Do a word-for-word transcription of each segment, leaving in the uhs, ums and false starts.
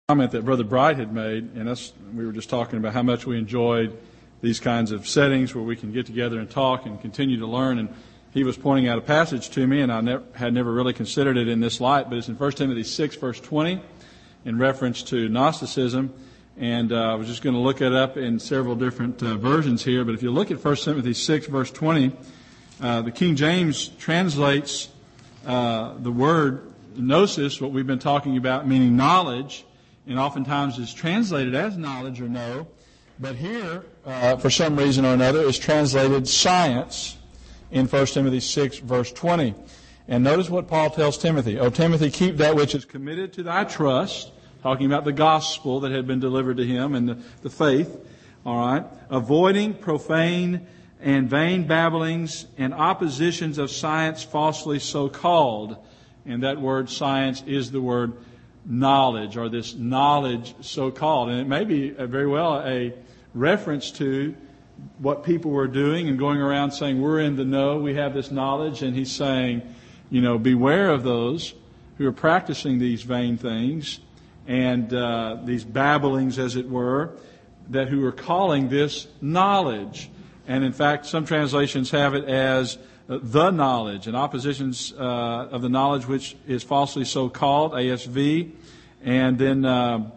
comment that Brother Bright had made, and that's, we were just talking about how much we enjoyed these kinds of settings where we can get together and talk and continue to learn. And he was pointing out a passage to me, and I never, had never really considered it in this light, but it's in First Timothy six, verse twenty, in reference to Gnosticism. And uh, I was just going to look it up in several different uh, versions here. But if you look at First Timothy six, verse twenty, uh, the King James translates uh, the word gnosis, what we've been talking about, meaning knowledge, and oftentimes is translated as knowledge or know. But here, uh, for some reason or another, is translated science in First Timothy six, verse twenty. And notice what Paul tells Timothy. O Timothy, keep that which is committed to thy trust, talking about the gospel that had been delivered to him and the, the faith, all right, avoiding profane and vain babblings and oppositions of science falsely so called. And that word science is the word knowledge, or this knowledge so called. And it may be a, very well a reference to what people were doing and going around saying, we're in the know, we have this knowledge. And he's saying, you know, beware of those who are practicing these vain things and uh, these babblings, as it were, that who are calling this knowledge. And in fact, some translations have it as uh, the knowledge, and oppositions uh, of the knowledge which is falsely so called, A S V. And then, uh,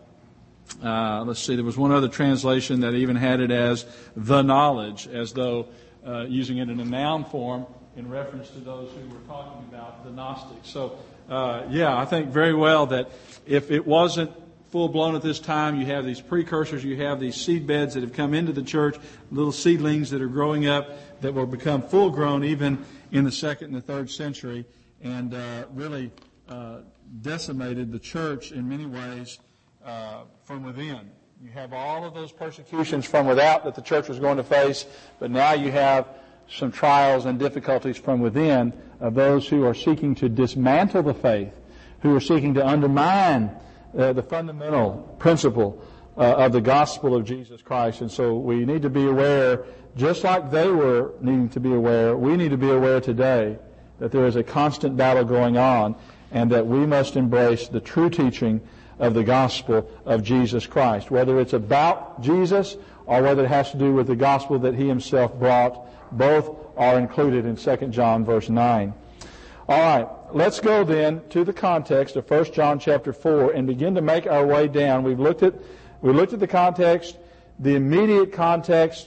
uh, let's see, there was one other translation that even had it as the knowledge, as though uh, using it in a noun form in reference to those who were talking about the Gnostics. So, uh, yeah, I think very well that if it wasn't full-blown at this time, you have these precursors, you have these seed beds that have come into the church, little seedlings that are growing up that will become full-grown even in the second and the third century, and uh, really uh, decimated the church in many ways uh, from within. You have all of those persecutions from without that the church was going to face, but now you have some trials and difficulties from within of those who are seeking to dismantle the faith, who are seeking to undermine uh, the fundamental principle uh, of the gospel of Jesus Christ. And so we need to be aware, just like they were needing to be aware, we need to be aware today that there is a constant battle going on and that we must embrace the true teaching of the gospel of Jesus Christ, whether it's about Jesus or whether it has to do with the gospel that he himself brought. Both are included in Second John verse nine. All right, let's go then to the context of First John chapter four and begin to make our way down. We've looked at we looked at the context. The immediate context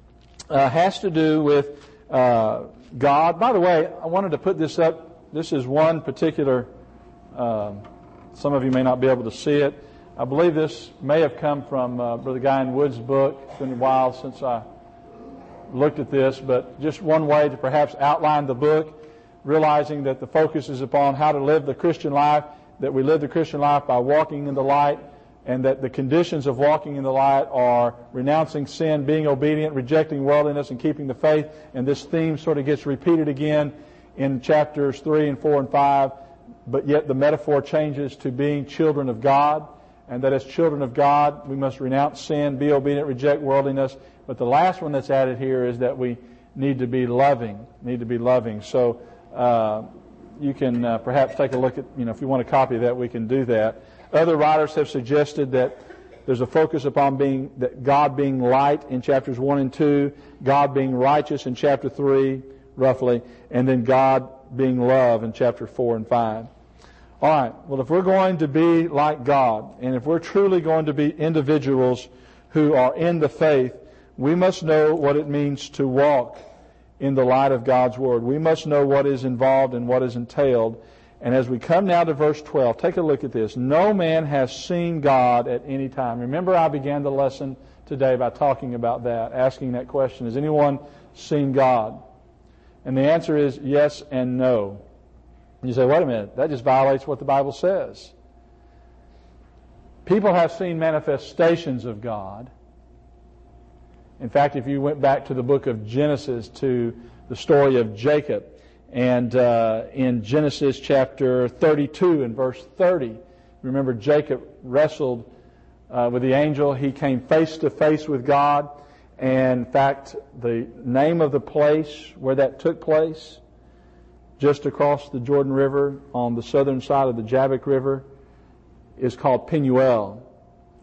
uh, has to do with uh, God. By the way, I wanted to put this up. This is one particular. Um, some of you may not be able to see it. I believe this may have come from uh, Brother Guy in Wood's book. It's been a while since I looked at this, but just one way to perhaps outline the book, realizing that the focus is upon how to live the Christian life, that we live the Christian life by walking in the light, and that the conditions of walking in the light are renouncing sin, being obedient, rejecting worldliness, and keeping the faith. And this theme sort of gets repeated again in chapters three and four and five, but yet the metaphor changes to being children of God, and that as children of God, we must renounce sin, be obedient, reject worldliness. But the last one that's added here is that we need to be loving, need to be loving. So uh, you can uh, perhaps take a look at, you know, if you want a copy of that, we can do that. Other writers have suggested that there's a focus upon being, that God being light in chapters one and two, God being righteous in chapter three, roughly, and then God being love in chapter four and five. All right, well, if we're going to be like God, and if we're truly going to be individuals who are in the faith, we must know what it means to walk in the light of God's Word. We must know what is involved and what is entailed. And as we come now to verse twelve, take a look at this. No man has seen God at any time. Remember, I began the lesson today by talking about that, asking that question. Has anyone seen God? And the answer is yes and no. You say, wait a minute, that just violates what the Bible says. People have seen manifestations of God. In fact, if you went back to the book of Genesis, to the story of Jacob, and uh, in Genesis chapter thirty-two and verse thirty, remember Jacob wrestled uh, with the angel. He came face to face with God. And in fact, the name of the place where that took place, just across the Jordan River on the southern side of the Jabbok River, is called Penuel.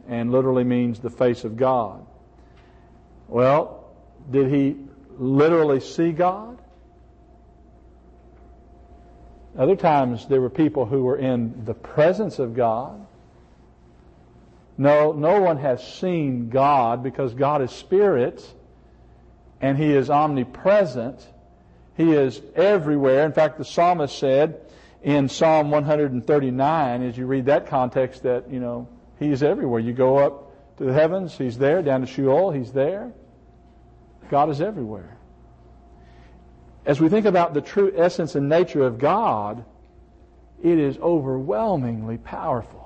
and literally means the face of God. Well, did he literally see God? Other times there were people who were in the presence of God. No, no one has seen God because God is spirit and He is omnipresent. He is everywhere. In fact, the psalmist said in Psalm one thirty-nine, as you read that context, that, you know, He is everywhere. You go up to the heavens, He's there. Down to Sheol, He's there. God is everywhere. As we think about the true essence and nature of God, it is overwhelmingly powerful.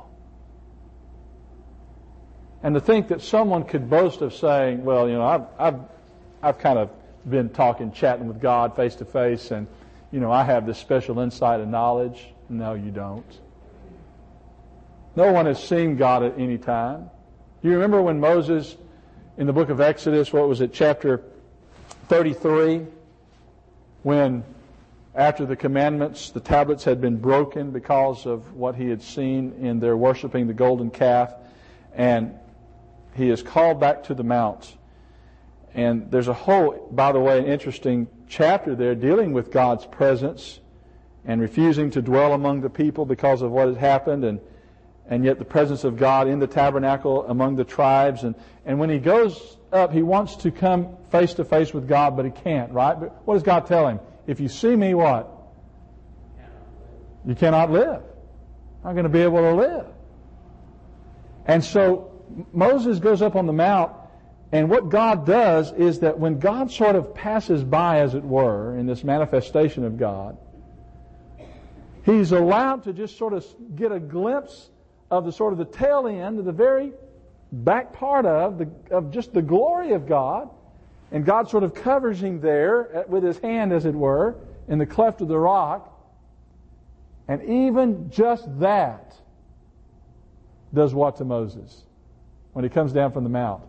And to think that someone could boast of saying, well, you know, I've, I've, I've kind of been talking, chatting with God face to face, and, you know, I have this special insight and knowledge. No, you don't. No one has seen God at any time. Do you remember when Moses, in the book of Exodus, what was it, chapter thirty-three, when after the commandments, the tablets had been broken because of what he had seen in their worshiping the golden calf, and he is called back to the mount. And there's a whole, by the way, an interesting chapter there dealing with God's presence and refusing to dwell among the people because of what had happened, and and yet the presence of God in the tabernacle among the tribes. And, and when he goes up, he wants to come face to face with God, but he can't, right? But what does God tell him? If you see me, what? You cannot live. Not going to be able to live. And so Moses goes up on the mount, and what God does is that when God sort of passes by, as it were, in this manifestation of God, he's allowed to just sort of get a glimpse of the sort of the tail end, of the very back part of the of just the glory of God, and God sort of covers him there with his hand, as it were, in the cleft of the rock, and even just that does what to Moses when he comes down from the mount?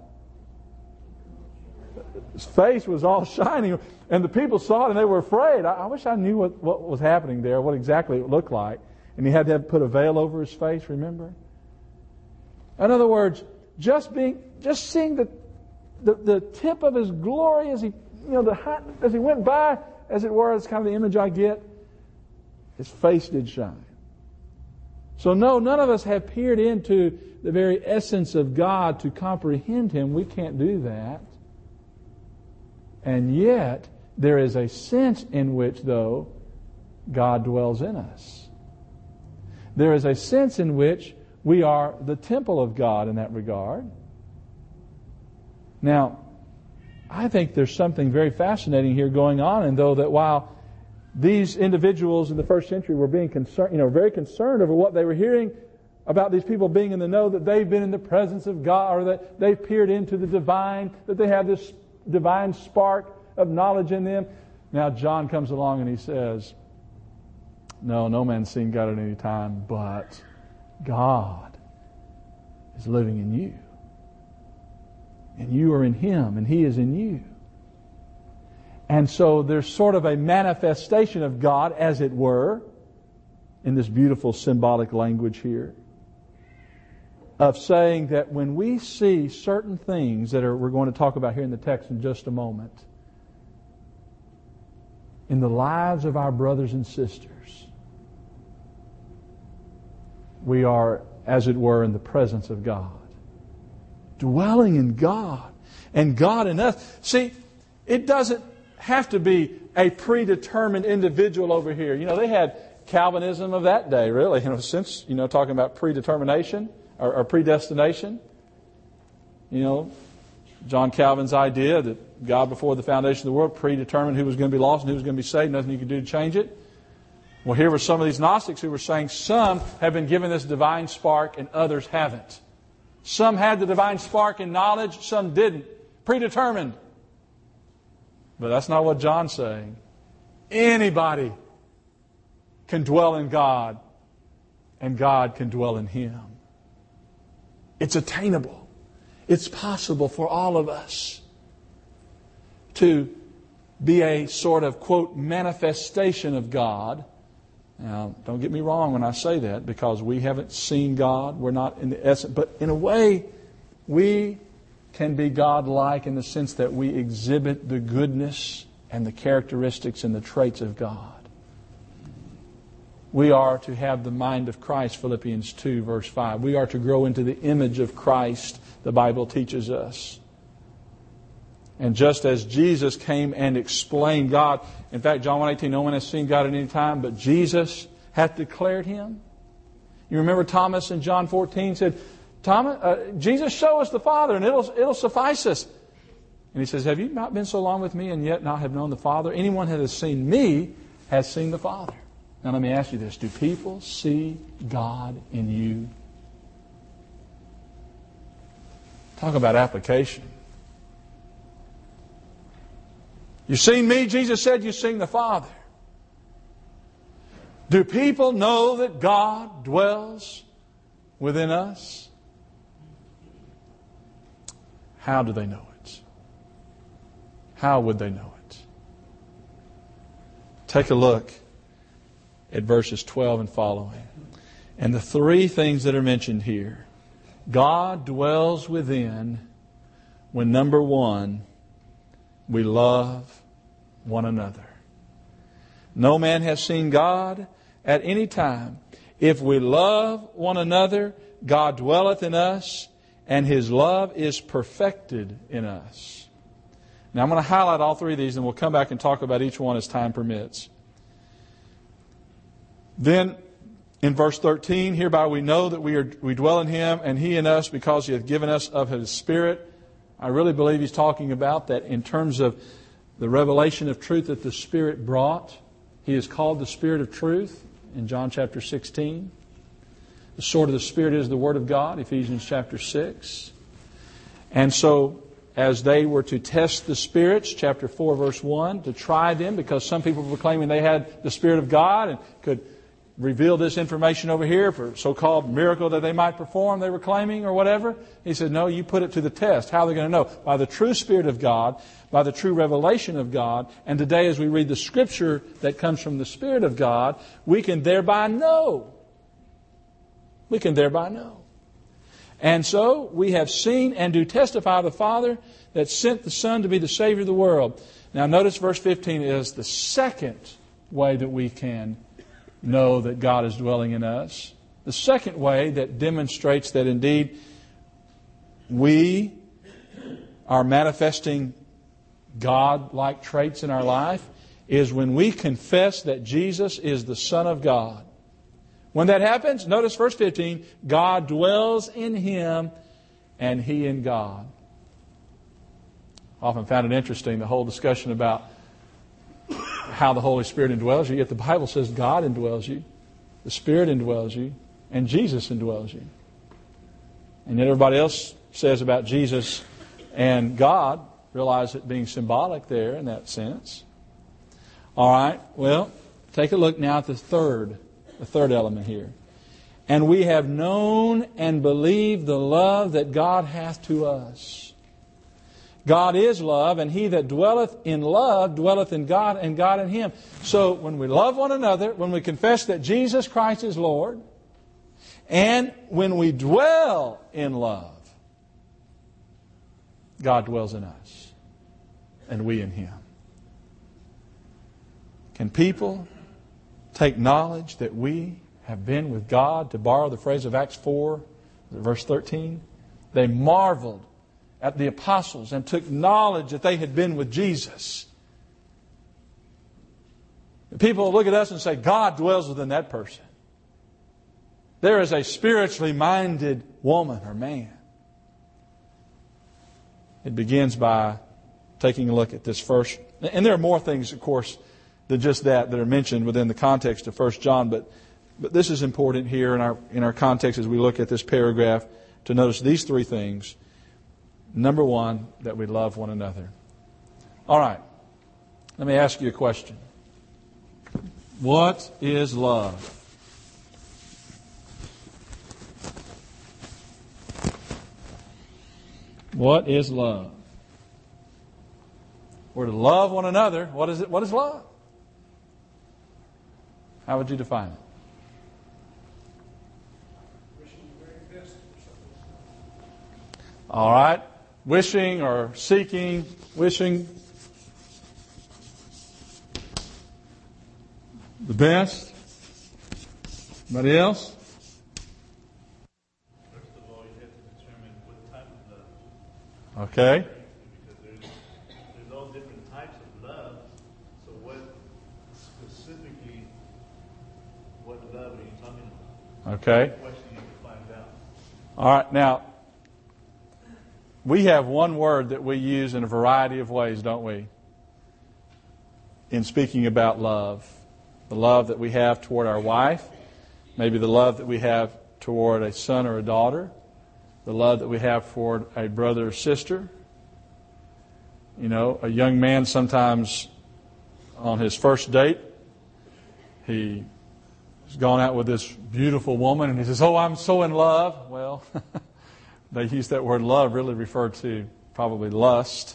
His face was all shining, and the people saw it and they were afraid. I, I wish I knew what, what was happening there, what exactly it looked like. And he had to have put a veil over his face, remember? In other words, just being, just seeing the, the, the tip of his glory as he, you know, the as he went by, as it were, that's kind of the image I get. His face did shine. So no, none of us have peered into the very essence of God to comprehend Him. We can't do that. And yet, there is a sense in which, though, God dwells in us. There is a sense in which we are the temple of God in that regard. Now, I think there's something very fascinating here going on, and though that while these individuals in the first century were being concerned, you know, very concerned over what they were hearing about these people being in the know, that they've been in the presence of God, or that they've peered into the divine, that they have this divine spark of knowledge in them. Now John comes along and he says, no, no man's seen God at any time, but God is living in you. And you are in Him, and He is in you. And so there's sort of a manifestation of God, as it were, in this beautiful symbolic language here, of saying that when we see certain things that are we're going to talk about here in the text in just a moment, in the lives of our brothers and sisters, we are, as it were, in the presence of God. Dwelling in God. And God in us. See, it doesn't have to be a predetermined individual over here. You know, they had Calvinism of that day, really. You know, since, you know, talking about predetermination or, or predestination. You know, John Calvin's idea that God, before the foundation of the world, predetermined who was going to be lost and who was going to be saved. Nothing you could do to change it. Well, here were some of these Gnostics who were saying some have been given this divine spark and others haven't. Some had the divine spark and knowledge, some didn't. Predetermined. But that's not what John's saying. Anybody can dwell in God, and God can dwell in him. It's attainable. It's possible for all of us to be a sort of, quote, manifestation of God. Now, don't get me wrong when I say that, because we haven't seen God. We're not in the essence. But in a way, we can be God-like in the sense that we exhibit the goodness and the characteristics and the traits of God. We are to have the mind of Christ, Philippians two, verse five. We are to grow into the image of Christ, the Bible teaches us. And just as Jesus came and explained God, in fact, John one eighteen, no one has seen God at any time, but Jesus hath declared Him. You remember Thomas in John fourteen said, Thomas, uh, Jesus, show us the Father and it'll, it'll suffice us. And He says, have you not been so long with me and yet not have known the Father? Anyone that has seen me has seen the Father. Now let me ask you this. Do people see God in you? Talk about application. You've seen me, Jesus said, you've seen the Father. Do people know that God dwells within us? How do they know it? How would they know it? Take a look at verses twelve and following. And the three things that are mentioned here. God dwells within when, number one, we love one another. No man has seen God at any time. If we love one another, God dwelleth in us, and His love is perfected in us. Now I'm going to highlight all three of these, and we'll come back and talk about each one as time permits. Then, in verse thirteen, hereby we know that we are we dwell in Him, and He in us, because He hath given us of His Spirit. I really believe he's talking about that in terms of the revelation of truth that the Spirit brought. He is called the Spirit of truth in John chapter sixteen. The sword of the Spirit is the Word of God, Ephesians chapter six. And so, as they were to test the spirits, chapter four, verse one, to try them, because some people were claiming they had the Spirit of God and could reveal this information over here for so-called miracle that they might perform, they were claiming, or whatever. He said, no, you put it to the test. How are they going to know? By the true Spirit of God, by the true revelation of God. And today, as we read the Scripture that comes from the Spirit of God, we can thereby know. We can thereby know. And so, we have seen and do testify of the Father that sent the Son to be the Savior of the world. Now, notice verse fifteen is the second way that we can know that God is dwelling in us. The second way that demonstrates that indeed we are manifesting God-like traits in our life is when we confess that Jesus is the Son of God. When that happens, notice verse fifteen, God dwells in Him and He in God. I often found it interesting, the whole discussion about how the Holy Spirit indwells you. Yet the Bible says God indwells you, the Spirit indwells you, and Jesus indwells you. And yet everybody else says about Jesus and God, realize it being symbolic there in that sense. All right, well, take a look now at the third, the third element here. And we have known and believed the love that God hath to us. God is love, and he that dwelleth in love dwelleth in God, and God in him. So when we love one another, when we confess that Jesus Christ is Lord, and when we dwell in love, God dwells in us, and we in Him. Can people take knowledge that we have been with God, to borrow the phrase of Acts four, verse thirteen? They marveled at the apostles and took knowledge that they had been with Jesus. People look at us and say, God dwells within that person. There is a spiritually minded woman or man. It begins by taking a look at this first. And there are more things, of course, than just that that are mentioned within the context of First John. But, but this is important here in our, in our context as we look at this paragraph to notice these three things. Number one, that we love one another. All right. Let me ask you a question. What is love? What is love? We're to love one another. What is it? What is love? How would you define it? All right. Wishing or seeking, wishing the best. Anybody else? First of all, you have to determine what type of love. Okay. Because there's, there's all different types of love. So what specifically, what love are you talking about? Okay. That's the question you have to find out. All right. Now, we have one word that we use in a variety of ways, don't we? In speaking about love. The love that we have toward our wife. Maybe the love that we have toward a son or a daughter. The love that we have toward a brother or sister. You know, a young man sometimes on his first date, he has gone out with this beautiful woman and he says, "Oh, I'm so in love." Well, they use that word love really refer to probably lust.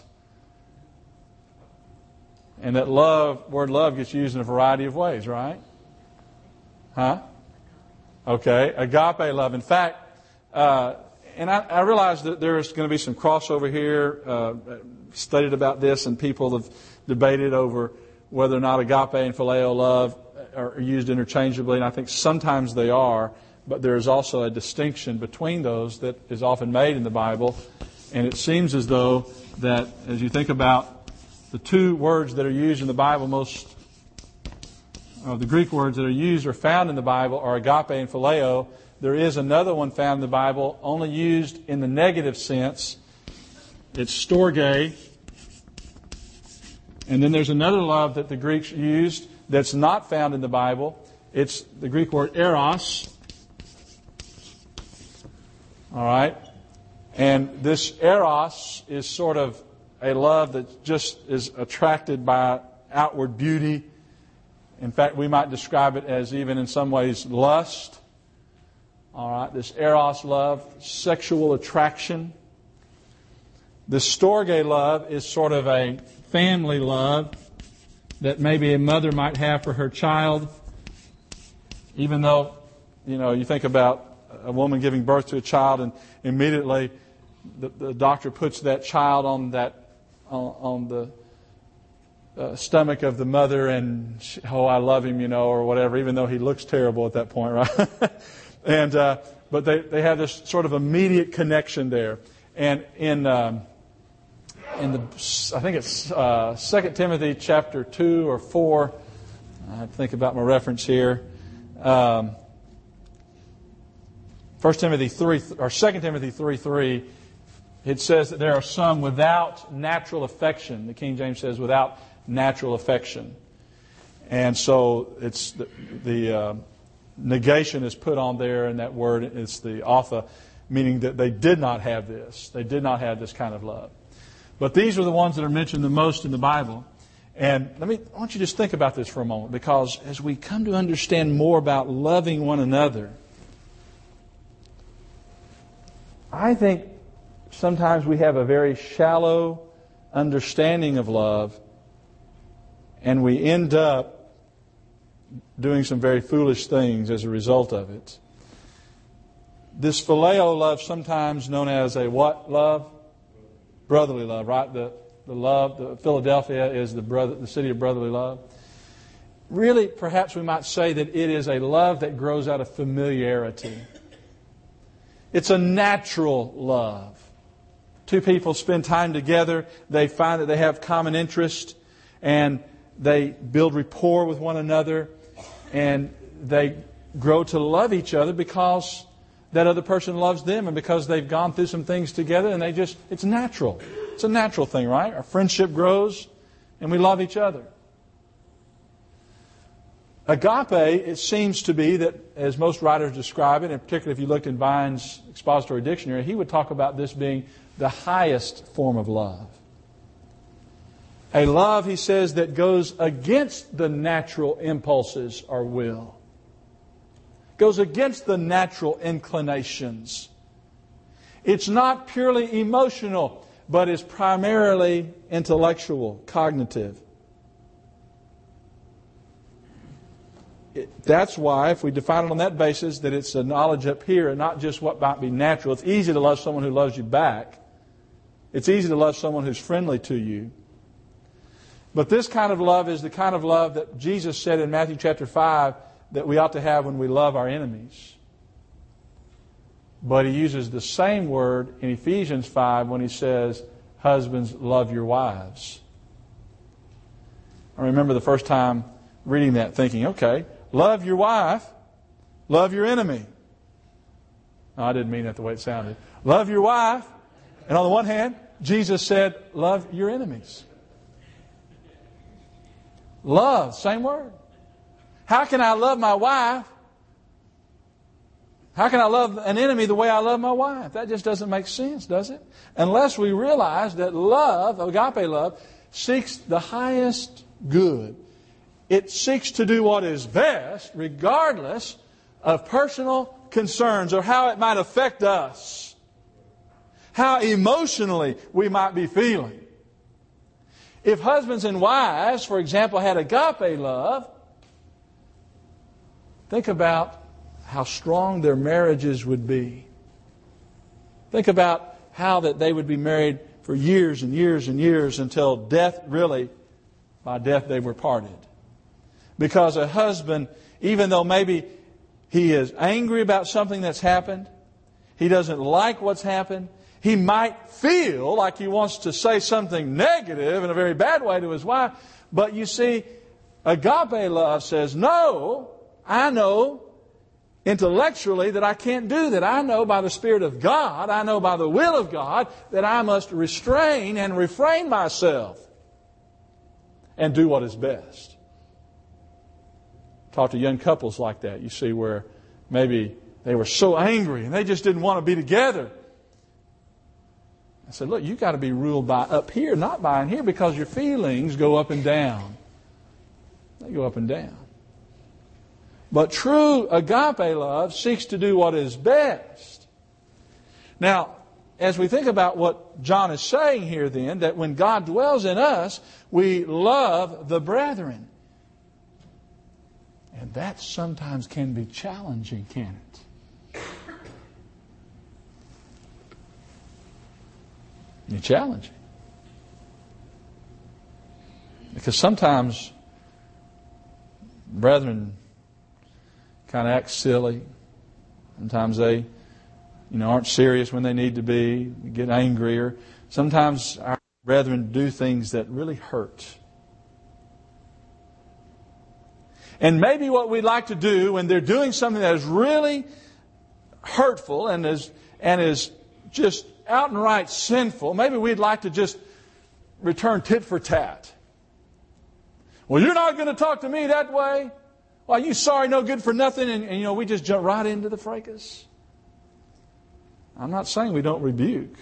And that love, word love gets used in a variety of ways, right? Huh? Okay, agape love. In fact, uh, and I, I realize that there's going to be some crossover here. Uh, studied about this, and people have debated over whether or not agape and phileo love are used interchangeably, and I think sometimes they are, but there is also a distinction between those that is often made in the Bible. And it seems as though that as you think about the two words that are used in the Bible, most of the Greek words that are used or found in the Bible are agape and phileo. There is another one found in the Bible, only used in the negative sense. It's storge. And then there's another love that the Greeks used that's not found in the Bible. It's the Greek word eros. All right? And this eros is sort of a love that just is attracted by outward beauty. In fact, we might describe it as even in some ways lust. All right, this eros love, sexual attraction. This storge love is sort of a family love that maybe a mother might have for her child. Even though, you know, you think about a woman giving birth to a child and immediately the, the doctor puts that child on that on, on the uh, stomach of the mother and, she, oh, I love him, you know, or whatever, even though he looks terrible at that point, right? and uh, But they, they have this sort of immediate connection there. And in um, in the, I think it's uh, Second Timothy chapter two or four, I have to think about my reference here. Um, First Timothy three or Second Timothy three three, it says that there are some without natural affection. The King James says without natural affection, and so it's the, the uh, negation is put on there, and that word is the author, meaning that they did not have this. They did not have this kind of love. But these are the ones that are mentioned the most in the Bible. And let me, I want you to just think about this for a moment, because as we come to understand more about loving one another, I think sometimes we have a very shallow understanding of love, and we end up doing some very foolish things as a result of it. This phileo love, sometimes known as a what love? Brotherly love, right? The the love, the Philadelphia is the brother, the city of brotherly love. Really, perhaps we might say that it is a love that grows out of familiarity. It's a natural love. Two people spend time together. They find that they have common interest, and they build rapport with one another, and they grow to love each other because that other person loves them, and because they've gone through some things together, and they just, it's natural. It's a natural thing, right? Our friendship grows, and we love each other. Agape, it seems to be that, as most writers describe it, and particularly if you looked in Vine's Expository Dictionary, he would talk about this being the highest form of love. A love, he says, that goes against the natural impulses or will. Goes against the natural inclinations. It's not purely emotional, but is primarily intellectual, cognitive. It, that's why, if we define it on that basis, that it's a knowledge up here and not just what might be natural. It's easy to love someone who loves you back. It's easy to love someone who's friendly to you. But this kind of love is the kind of love that Jesus said in Matthew chapter five that we ought to have when we love our enemies. But He uses the same word in Ephesians five when He says, husbands, love your wives. I remember the first time reading that thinking, okay, love your wife, love your enemy. No, I didn't mean that the way it sounded. Love your wife, and on the one hand, Jesus said, love your enemies. Love, same word. How can I love my wife? How can I love an enemy the way I love my wife? That just doesn't make sense, does it? Unless we realize that love, agape love, seeks the highest good. It seeks to do what is best, regardless of personal concerns or how it might affect us. How emotionally we might be feeling. If husbands and wives, for example, had agape love, think about how strong their marriages would be. Think about how that they would be married for years and years and years until death, really, by death they were parted. Because a husband, even though maybe he is angry about something that's happened, he doesn't like what's happened, he might feel like he wants to say something negative in a very bad way to his wife. But you see, agape love says, no, I know intellectually that I can't do that. I know by the Spirit of God, I know by the will of God, that I must restrain and refrain myself and do what is best. Talk to young couples like that, you see, where maybe they were so angry and they just didn't want to be together. I said, look, you've got to be ruled by up here, not by in here, because your feelings go up and down. They go up and down. But true agape love seeks to do what is best. Now, as we think about what John is saying here then, that when God dwells in us, we love the brethren. And that sometimes can be challenging, can it? It's challenging. Because sometimes brethren kind of act silly. Sometimes they, you know, aren't serious when they need to be, get angry, or sometimes our brethren do things that really hurt. And maybe what we'd like to do when they're doing something that is really hurtful and is and is just out and right sinful, maybe we'd like to just return tit for tat. Well, you're not going to talk to me that way. Well, you sorry, no good for nothing, and, and you know we just jump right into the fracas. I'm not saying we don't rebuke,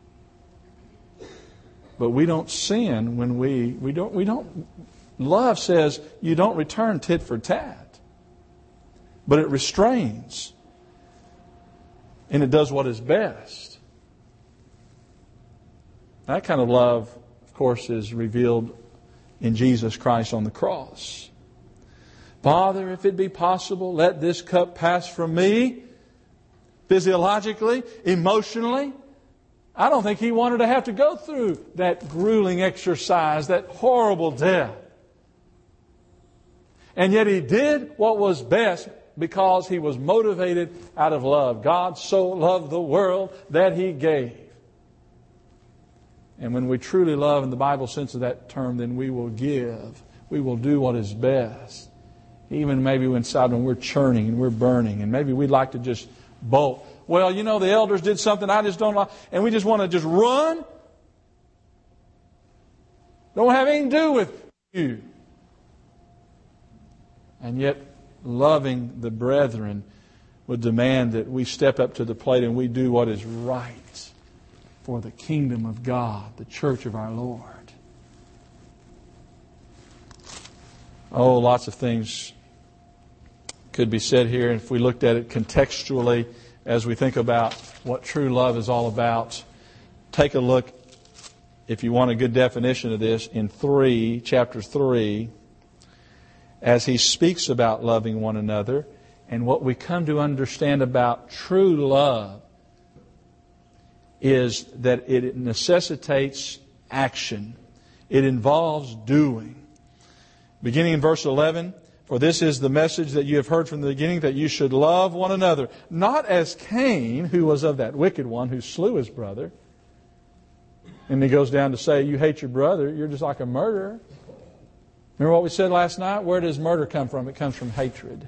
but we don't sin when we we don't we don't. Love says you don't return tit for tat, but it restrains, and it does what is best. That kind of love, of course, is revealed in Jesus Christ on the cross. Father, if it be possible, let this cup pass from me. Physiologically, emotionally, I don't think He wanted to have to go through that grueling exercise, that horrible death. And yet He did what was best because He was motivated out of love. God so loved the world that He gave. And when we truly love in the Bible sense of that term, then we will give. We will do what is best. Even maybe inside when we're churning and we're burning, and maybe we'd like to just bolt. Well, you know, the elders did something I just don't like, and we just want to just run. Don't have anything to do with you. And yet, loving the brethren would demand that we step up to the plate and we do what is right for the kingdom of God, the church of our Lord. Oh, lots of things could be said here if we looked at it contextually as we think about what true love is all about. Take a look, if you want a good definition of this, in three, chapter three, as he speaks about loving one another and what we come to understand about true love. is that it necessitates action. It involves doing. Beginning in verse eleven, for this is the message that you have heard from the beginning, that you should love one another, not as Cain, who was of that wicked one who slew his brother. And he goes down to say, you hate your brother, you're just like a murderer. Remember what we said last night? Where does murder come from? It comes from hatred.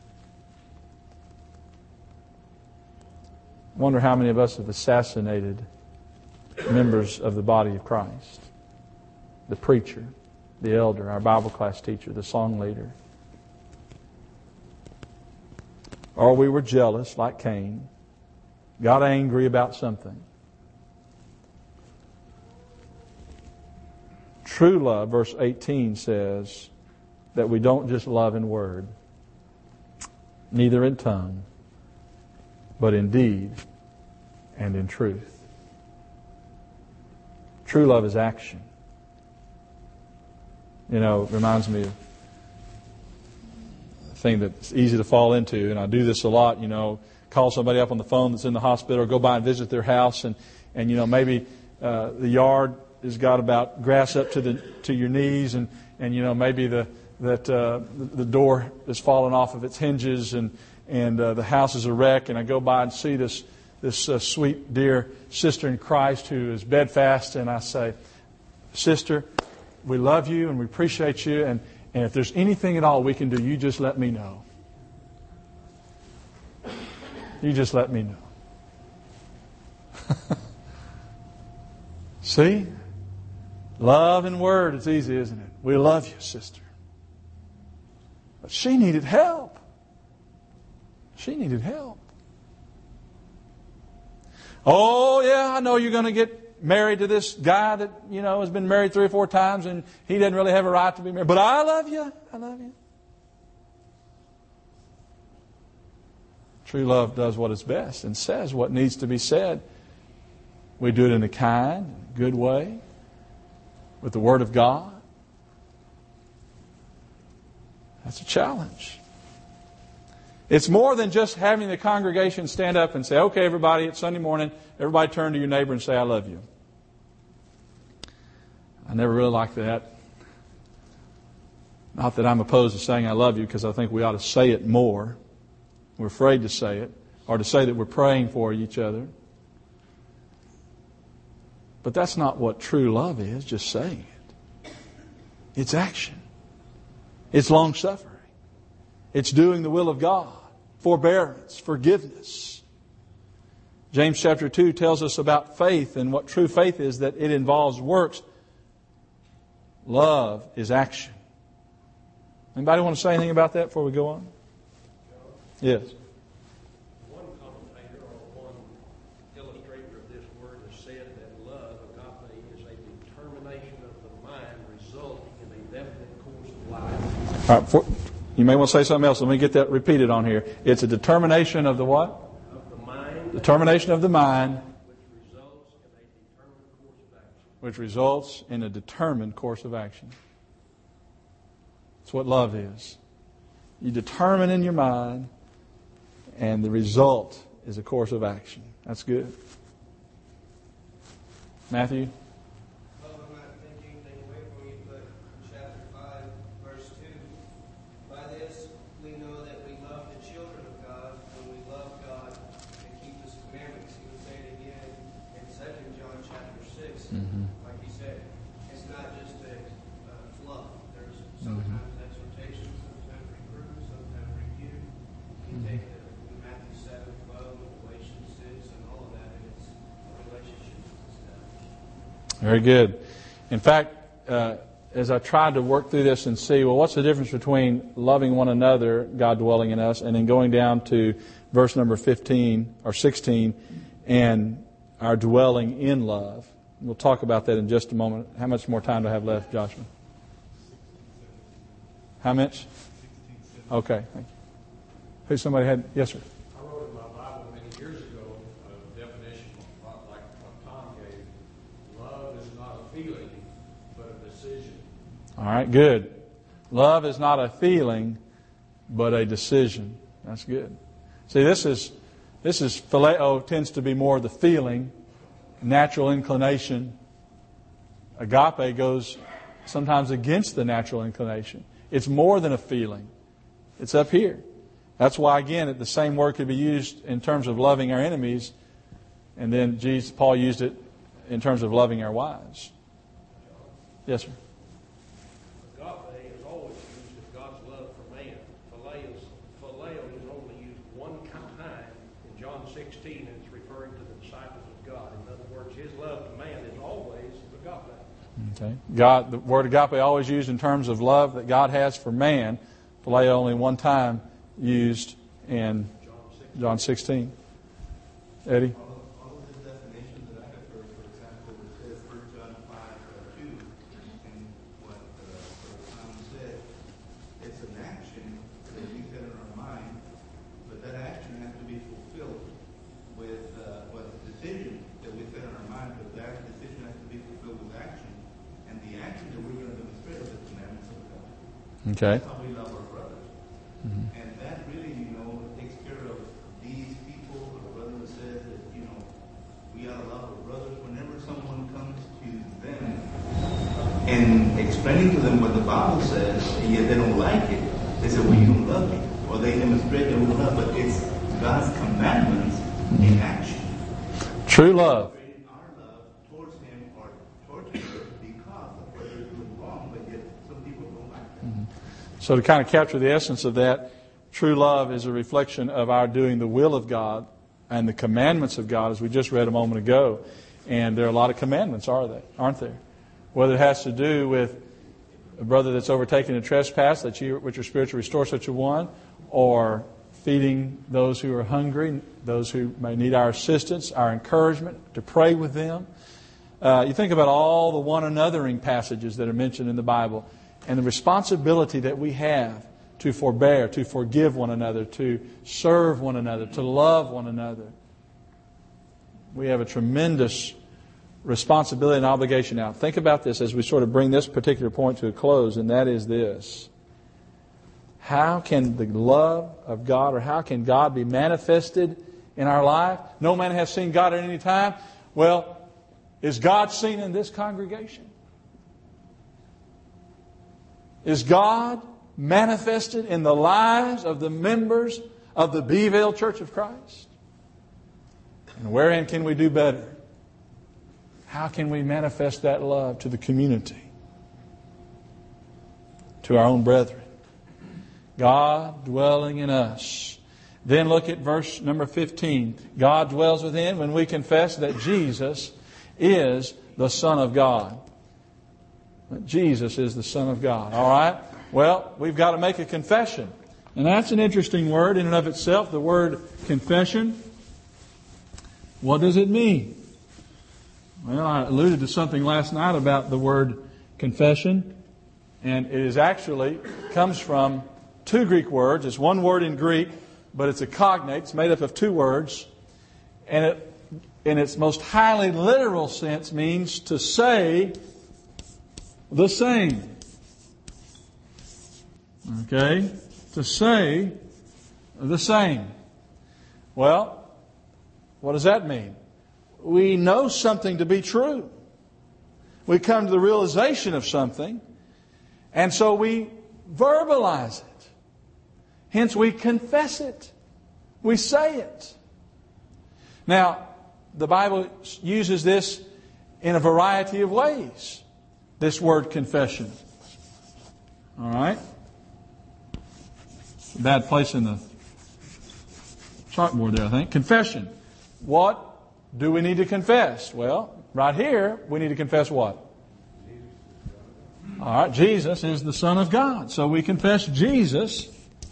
I wonder how many of us have assassinated members of the body of Christ. The preacher, the elder, our Bible class teacher, the song leader. Or we were jealous like Cain, got angry about something. True love, verse eighteen says that we don't just love in word, neither in tongue, but in deed and in truth. True love is action. You know, it reminds me of a thing that's easy to fall into, and I do this a lot, you know, call somebody up on the phone that's in the hospital, or go by and visit their house, and, and you know, maybe uh, the yard has got about grass up to the to your knees, and, and you know, maybe the that uh, the door has fallen off of its hinges, and and uh, the house is a wreck, and I go by and see this this uh, sweet dear sister in Christ who is bedfast, and I say, sister, we love you and we appreciate you, and, and if there's anything at all we can do, you just let me know. You just let me know. See? Love and word, it's easy, isn't it? We love you, sister. But she needed help. She needed help. Oh, yeah, I know you're going to get married to this guy that, you know, has been married three or four times and he doesn't really have a right to be married. But I love you. I love you. True love does what is best and says what needs to be said. We do it in a kind, good way, with the Word of God. That's a challenge. It's more than just having the congregation stand up and say, okay, everybody, it's Sunday morning, everybody turn to your neighbor and say, I love you. I never really liked that. Not that I'm opposed to saying I love you, because I think we ought to say it more. We're afraid to say it, or to say that we're praying for each other. But that's not what true love is, just saying it. It's action. It's long-suffering. It's doing the will of God. Forbearance, forgiveness. James chapter two tells us about faith, and what true faith is, that it involves works. Love is action. Anybody want to say anything about that before we go on? Yes. One commentator or one illustrator of this word has said that love, agape, is a determination of the mind resulting in a definite course of life. All right, for, you may want to say something else. Let me get that repeated on here. It's a determination of the what? Of the mind. Determination of the mind. Which results in a determined course of action. Which results in a determined course of action. That's what love is. You determine in your mind, and the result is a course of action. That's good. Matthew? Well, I'm not taking anything away from you, but in chapter five, verse two, by this we know that we love the children of God when we love God and keep His commandments. He would say it again in Second John chapter six. Mm-hmm. Like he said, it's not just a uh, fluff. There's sometimes Mm-hmm. exhortation, sometimes reproof, sometimes rebuke. You Mm-hmm. take the Matthew seven, twelve, Galatians six, and all of that, and it's a relationship with established. Very good. In fact, uh, as I tried to work through this and see, well, what's the difference between loving one another, God dwelling in us, and then going down to verse number fifteen or sixteen, and our dwelling in love. We'll talk about that in just a moment. How much more time do I have left, Joshua? How much? Okay, thank you. Who somebody had? Yes, sir. I wrote in my Bible many years ago a definition like what Tom gave. Love is not a feeling, but a decision. All right, good. Love is not a feeling, but a decision. That's good. See, this is this is phileo tends to be more the feeling, natural inclination. Agape goes sometimes against the natural inclination. It's more than a feeling. It's up here. That's why, again, the same word could be used in terms of loving our enemies, and then Jesus, Paul used it in terms of loving our wives. Yes, sir? Agape is always used of God's love for man. Phileo is, phileo is only used one time in John sixteen, and it's referring to the disciples of God. In other words, His love to man is always agape. Okay. God, the word agape always used in terms of love that God has for man. Phileo only one time used in John sixteen. Eddie? All of, all of the definitions that I have heard, for example, it says First John five two, and what uh, Tom said, it's an action that we set in our mind, but that action has to be fulfilled with uh, what the decision that we set in our mind, but that decision has to be fulfilled with action, and the action that we're going to demonstrate are the commandments of God. Okay. That's how we love our brothers. Mm-hmm. And that really, you know, takes care of these people. Our brother says that, you know, we ought to love our brothers. Whenever someone comes to them and explaining to them what the Bible says, and yet they don't like it, they say, well, you don't love me. Or they demonstrate their love, but it's God's commandments in action. True love. Our love towards Him or towards her because of what they're doing wrong, but yet some people don't like that. Mm-hmm. So to kind of capture the essence of that, true love is a reflection of our doing the will of God and the commandments of God, as we just read a moment ago. And there are a lot of commandments, are they? Aren't there? Whether it has to do with a brother that's overtaken a trespass, that you, with your spiritual restore such a one, or feeding those who are hungry, those who may need our assistance, our encouragement, to pray with them. Uh, you think about all the one anothering passages that are mentioned in the Bible, and the responsibility that we have to forbear, to forgive one another, to serve one another, to love one another. We have a tremendous responsibility and obligation now. Think about this as we sort of bring this particular point to a close, and that is this. How can the love of God, or how can God be manifested in our life? No man has seen God at any time. Well, is God seen in this congregation? Is God manifested in the lives of the members of the Beeville Church of Christ? And wherein can we do better? How can we manifest that love to the community? To our own brethren? God dwelling in us. Then look at verse number fifteen. God dwells within when we confess that Jesus is the Son of God. That Jesus is the Son of God. All right? Well, we've got to make a confession. And that's an interesting word in and of itself, the word confession. What does it mean? Well, I alluded to something last night about the word confession. And it is actually, comes from two Greek words. It's one word in Greek, but it's a cognate. It's made up of two words. And it, in its most highly literal sense, means to say the same. Okay? To say the same. Well, what does that mean? We know something to be true. We come to the realization of something, and so we verbalize it. Hence, we confess it. We say it. Now, the Bible uses this in a variety of ways, this word confession. All right? Bad place in the chalkboard there, I think. Confession. What do we need to confess? Well, right here, we need to confess what? All right, Jesus is the Son of God. So we confess Jesus.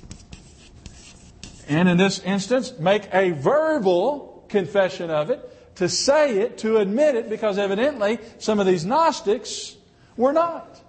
And in this instance, make a verbal confession of it, to say it, to admit it, because evidently some of these Gnostics were not.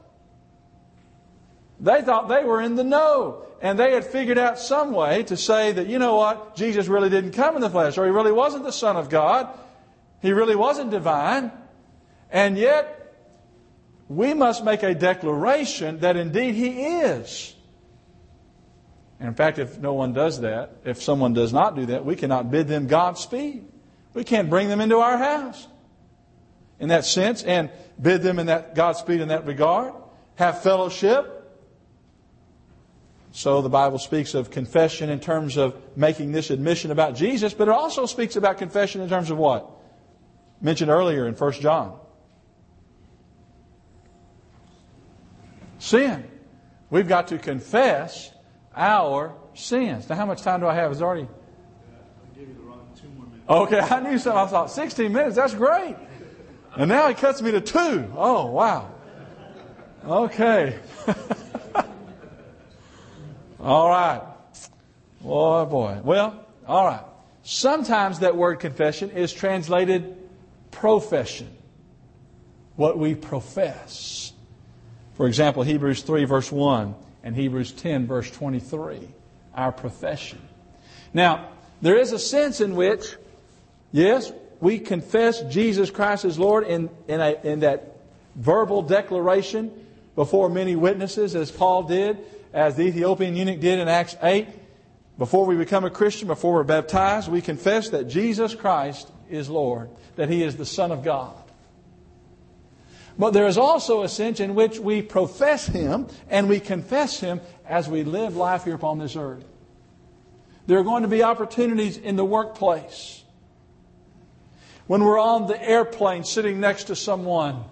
They thought they were in the know. And they had figured out some way to say that, you know what, Jesus really didn't come in the flesh, or He really wasn't the Son of God. He really wasn't divine. And yet, we must make a declaration that indeed He is. And in fact, if no one does that, if someone does not do that, we cannot bid them Godspeed. We can't bring them into our house. in that sense and bid them in that Godspeed in that regard. Have fellowship. So the Bible speaks of confession in terms of making this admission about Jesus, but it also speaks about confession in terms of what? Mentioned earlier in First John. Sin. We've got to confess our sins. Now, how much time do I have? Is it already? I'll give you the wrong two more minutes. Okay, I knew something. I thought sixteen minutes. That's great. And now he cuts me to two. Oh, wow. Okay. All right. Boy, boy. Well, all right. Sometimes that word confession is translated profession. What we profess. For example, Hebrews three verse one and Hebrews ten verse twenty-three. Our profession. Now, there is a sense in which, yes, we confess Jesus Christ as Lord in, in, a, in that verbal declaration before many witnesses, as Paul did, as the Ethiopian eunuch did in Acts eight. Before we become a Christian, before we're baptized, we confess that Jesus Christ is Lord, that He is the Son of God. But there is also a sense in which we profess Him and we confess Him as we live life here upon this earth. There are going to be opportunities in the workplace. When we're on the airplane sitting next to someone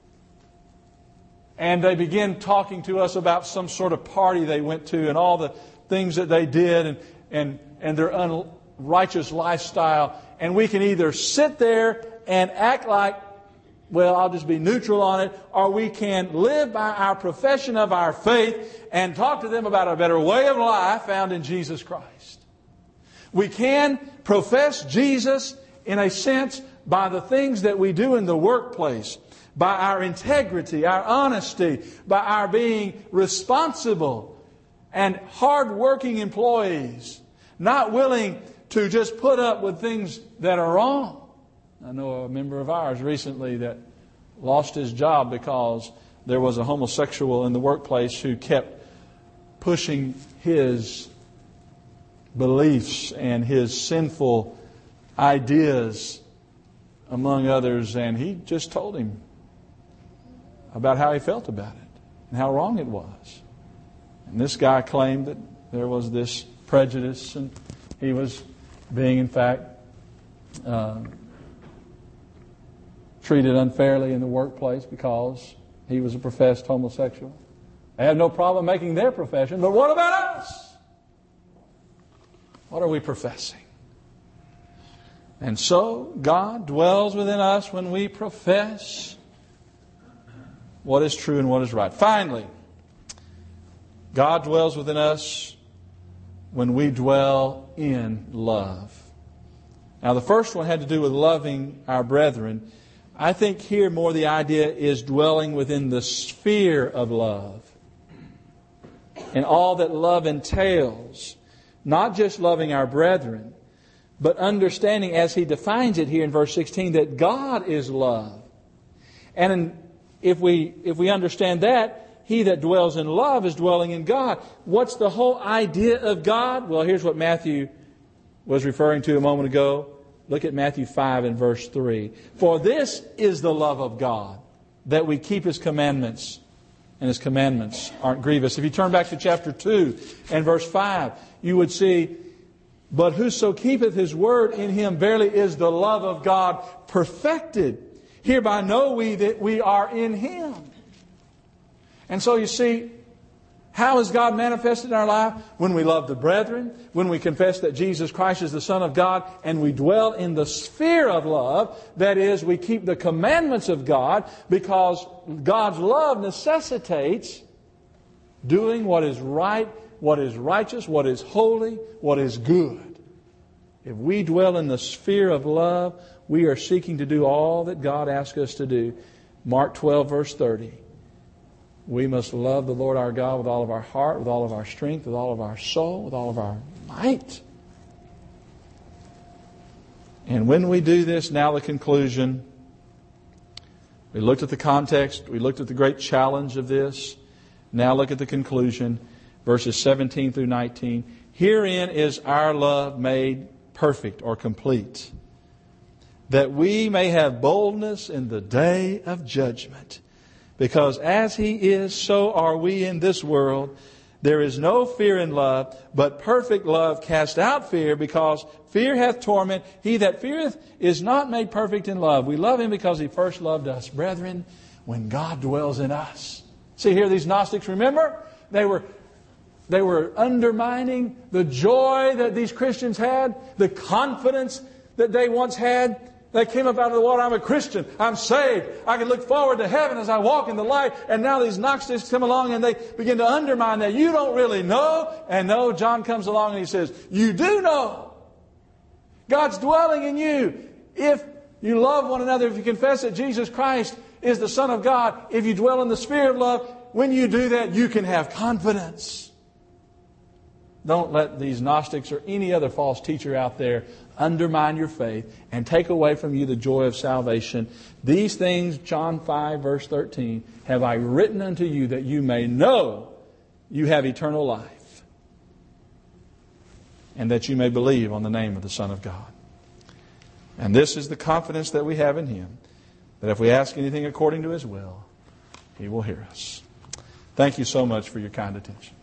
and they begin talking to us about some sort of party they went to and all the things that they did and, and, and their unrighteous lifestyle. And we can either sit there and act like, well, I'll just be neutral on it, or we can live by our profession of our faith and talk to them about a better way of life found in Jesus Christ. We can profess Jesus in a sense by the things that we do in the workplace, by our integrity, our honesty, by our being responsible and hard-working employees, not willing to just put up with things that are wrong. I know a member of ours recently that lost his job because there was a homosexual in the workplace who kept pushing his beliefs and his sinful ideas among others, and he just told him about how he felt about it and how wrong it was. And this guy claimed that there was this prejudice and he was being, in fact, uh, treated unfairly in the workplace because he was a professed homosexual. They have no problem making their profession, but what about us? What are we professing? And so God dwells within us when we profess what is true and what is right. Finally, God dwells within us when we dwell in love. Now, the first one had to do with loving our brethren. I think here more the idea is dwelling within the sphere of love and all that love entails. Not just loving our brethren, but understanding, as he defines it here in verse sixteen, that God is love. And in, if we if we understand that, he that dwells in love is dwelling in God. What's the whole idea of God? Well, here's what Matthew was referring to a moment ago. Look at Matthew five and verse three. For this is the love of God, that we keep His commandments, and His commandments aren't grievous. If you turn back to chapter two and verse five, you would see, but whoso keepeth His word, in him verily is the love of God perfected. Hereby know we that we are in Him. And so you see, how is God manifested in our life? When we love the brethren, when we confess that Jesus Christ is the Son of God, and we dwell in the sphere of love. That is, we keep the commandments of God, because God's love necessitates doing what is right, what is righteous, what is holy, what is good. If we dwell in the sphere of love, we are seeking to do all that God asks us to do. Mark twelve, verse thirty. We must love the Lord our God with all of our heart, with all of our strength, with all of our soul, with all of our might. And when we do this, now the conclusion. We looked at the context. We looked at the great challenge of this. Now look at the conclusion. Verses seventeen through nineteen. Herein is our love made perfect or complete. that we may have boldness in the day of judgment. Because as He is, so are we in this world. There is no fear in love, but perfect love casts out fear, because fear hath torment. He that feareth is not made perfect in love. We love Him because He first loved us. Brethren, when God dwells in us. See here, these Gnostics, remember? They were, they were undermining the joy that these Christians had, the confidence that they once had. They came up out of the water. I'm a Christian. I'm saved. I can look forward to heaven as I walk in the light. And now these Gnostics come along and they begin to undermine that. You don't really know. And no, John comes along and he says, you do know. God's dwelling in you. If you love one another, if you confess that Jesus Christ is the Son of God, if you dwell in the Spirit of love, when you do that, you can have confidence. Don't let these Gnostics or any other false teacher out there undermine your faith and take away from you the joy of salvation. These things, John five, verse thirteen, have I written unto you that you may know you have eternal life, and that you may believe on the name of the Son of God. And this is the confidence that we have in Him, that if we ask anything according to His will, He will hear us. Thank you so much for your kind attention.